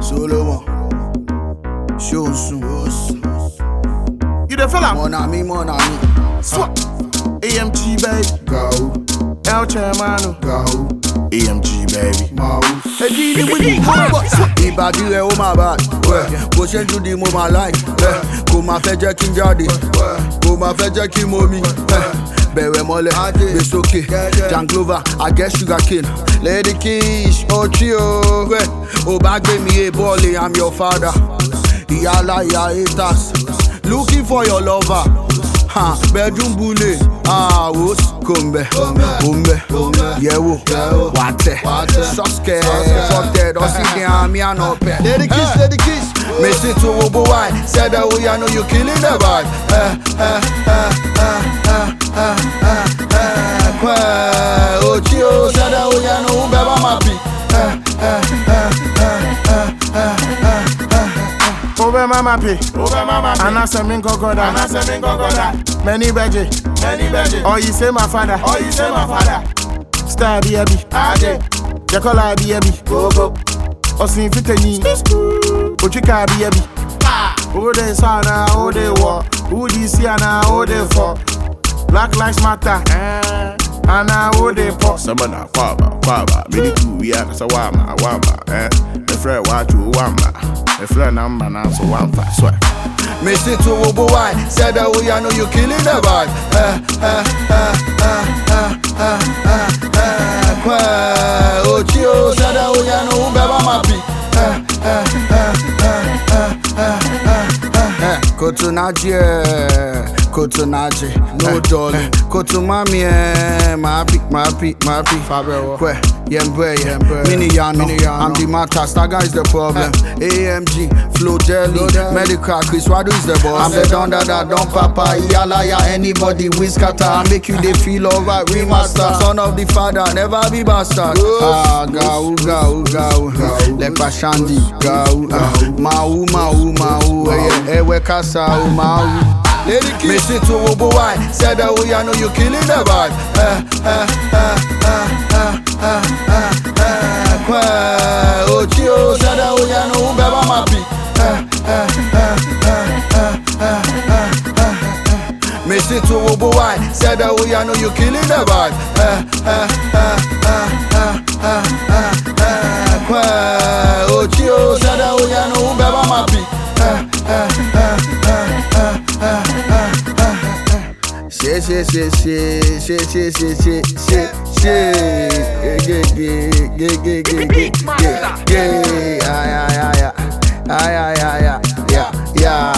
Solo one. Show soon. You the fella? Mon ami. Swap. AMG baby. Go. El Chairmano. Go. AMG baby. Mouse. Edini with swap. Ìbàdí rẹ̀ ó máa bá bó ṣe ń jùdí mo máa láì kò máa fẹ́ jẹ́ kí n jáde kò máa fẹ́ jẹ́ kí n momi bẹ̀rẹ̀ mọ́lẹ̀ gbé sókè Janglova I get sugar cane Lady Kish ọtí o rẹ̀ ò bá gbé mi yé bọ́ọ̀lì I'm your father ìyá aláya haters looking for your lover bedroom bully wos kombe yewo wate soske fuck that oxygen me and up Lady Kiss me sit to obo wine said that we know you killing the vibe Ochio said that we know beba mapi Over mama pay, Anasa Minko Goda, Many Beji, or you say my father, Star Biabi, Jacola Biabi, or Sin Fitani, Uchika Biabi, who they saw now, who they were, who they see now, who they for, Black Lives Matter, and now who they for. Samana, Quaba, Mini 2 weeks, Wama, the friend watch you Wama. A friend number now, so one fast swag. Me sit to obo wine, said that we know you killing the vibe. Ochio said that we know beba mapi. Kotunaji, no dolly. Kotumami, mapi, Fabio, Yembre, Mini Yano, I'm the matter, Staga is the problem. AMG, Flo Jelly, Medical, Chris Wadu is the boss. I'm the don that don't papa, yala ya anybody, whiskata. I make you they feel alright, remaster. Son of the father, never be bastard. Gau, Lekpa Shandi, Gau, Mau, Ewe Kasa, Mau. Lady Kiss, me sit to obo wine, said that we know you killing the vibe. Ochio said that we know beba mapi. Me sit to obo wine, said that we know you killing the vibe. Ochio said that we know beba mapi. Yeah.